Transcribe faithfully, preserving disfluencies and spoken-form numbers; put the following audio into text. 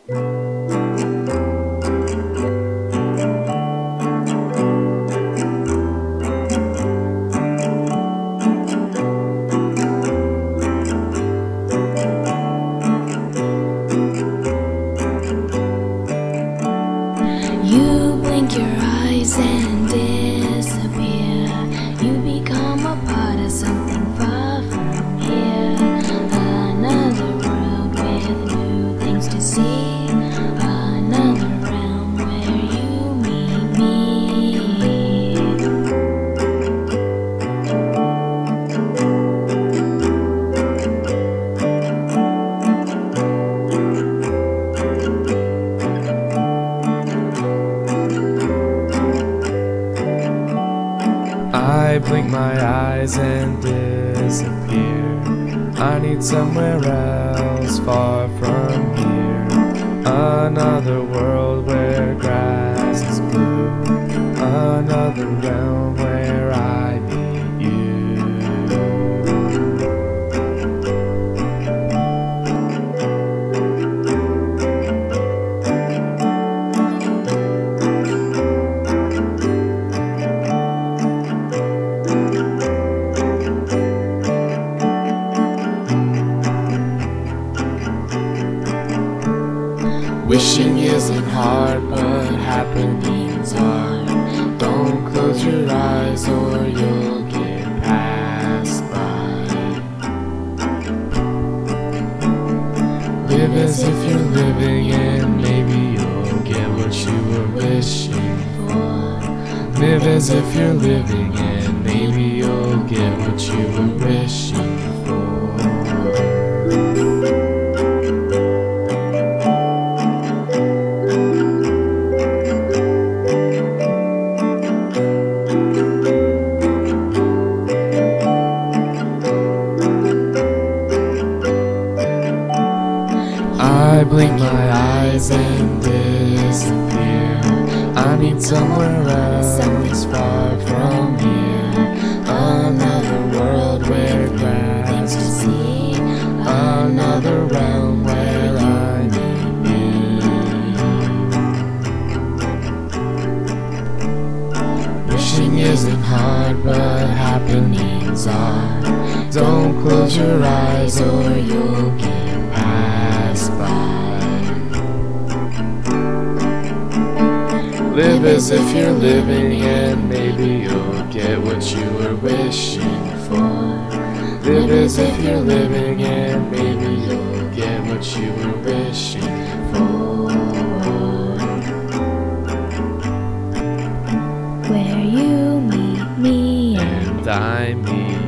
You blink your eyes and disappear. You become a part of something far from here. Another world with new things to see. Another realm where you meet me. I blink my eyes and disappear. I need somewhere else far from here. Another world where grass is blue. Another realm where I meet you. Wishing isn't hard, but happenings are. Don't close your eyes or you'll get passed by. Live as if you're living and maybe you'll get what you were wishing for. Live as if you're living and maybe you'll get what you were wishing for. I blink my eyes and disappear. I need somewhere else far from here. Another world where grass to see. Another realm where I meet you. Wishing isn't hard, but happenings are. Don't close your eyes or you'll get passed by. Live as if you're living and maybe you'll get what you were wishing for. Live as if you're living and maybe you'll get what you were wishing for. Where you meet me And I meet